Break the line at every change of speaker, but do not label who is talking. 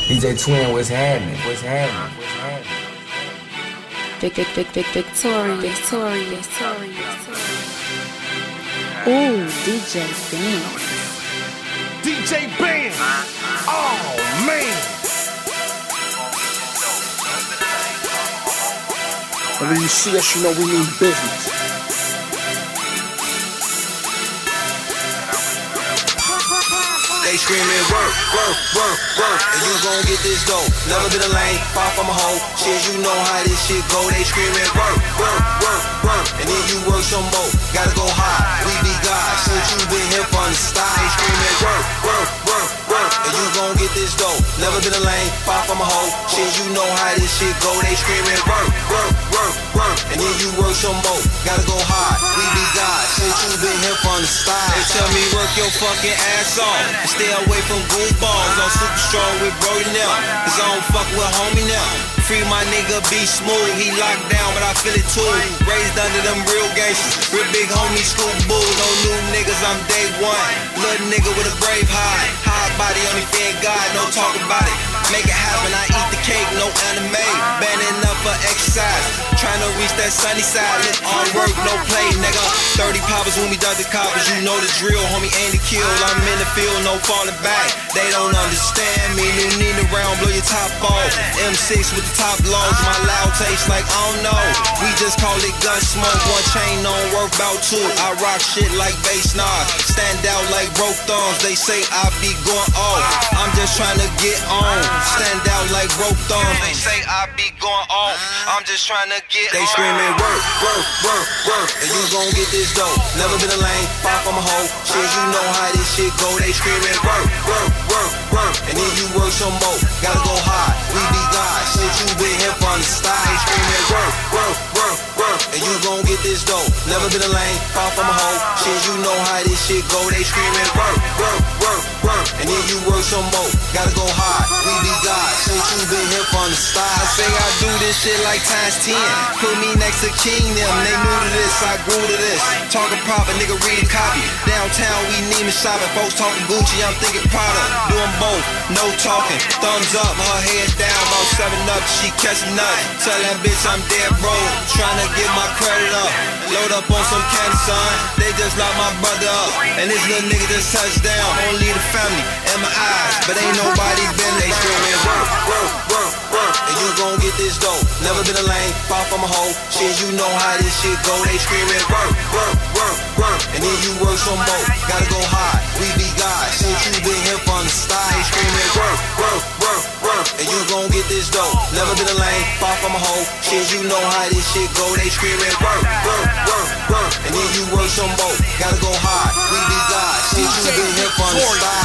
DJ Twin, what's happening? What's happening? What's happening?
Victorious. Ooh, DJ Bam.
DJ Bam. Oh man.
And when you see us, you know we mean business.
They screaming work, and you gon' get this dough. Never been a lane, far from a hoe. Shit, you know how this shit go. They screaming work, and then you work some more. Gotta go high, we be God. Since you been here from the start. They screaming work, and you gon' get this dough. Never been a lane, far from a hoe. Shit, you know how this shit go. They screaming work, and then you work some more. Gotta go high, we be God. Since you been here from the start. They tell me work your fucking ass off. Stay away from goofballs. I'm super strong with Brody now, cause I don't fuck with homie now. Free my nigga, be smooth. He locked down, but I feel it too. Raised under them real gangsters, real big homie, school boo. No new niggas, I'm day one. Little nigga with a brave heart. High body, only fear God, no talk about it. Make it happen, I eat the cake, no anime. Banning up for exercise, trying to reach that sunny side. Let all work, no play, nigga. 30 poppers when we dug the coppers, you know the drill, homie, ain't the kill. I'm in the field, no falling back. They don't understand me. New Nina round, blow your top off. M6 with the top logs, my loud taste like I don't know. We just call it gun smoke. One chain on worth about two. I rock shit like bass knob, stand out like broke thumbs. They say I be going off, I'm just trying to get on. Stand out like broke thumbs. They say I be going off, I'm just trying to get on. They screaming work, and you gon' get this dough. Never been a lane, far from a hoe. Shit, you know how this shit go. They screaming work, and then you work some more. Gotta go high, we be God. Since you been here from the start. They screaming work, and you gon' get this dough. Never been a lane, far from a hoe. Shit, you know how this shit go. They screaming work, and then you work some more. Gotta go high, we be God. Since you been here from the start. I say I do this shit like times 10. Put me next to King them, they new to this, I grew to this. Talking proper, nigga read a copy. Downtown we Neiman shopping, folks talking Gucci, I'm thinking Prada. Doing both, no talking. Thumbs up, her head down, about 7 up, she catching up. Tell that bitch I'm dead broke, trying to get my credit up. Load up on some candy, son. They just locked my brother up, and this little nigga just touched down. Only the family in my eyes, but ain't nobody been. They screaming work, and you gon' get this dough. Never been a lane, far from a hoe. Shit, you know how this shit go. They screaming work, and then you work some more. Gotta go high, we be God. Since you been here from the start. They screaming work, and you gon' get this dough. Never been a lane, far from a hoe. Shit, you know how this shit go. They screaming work, and then you work some more. Gotta go high, we be God. Since you been here from the start.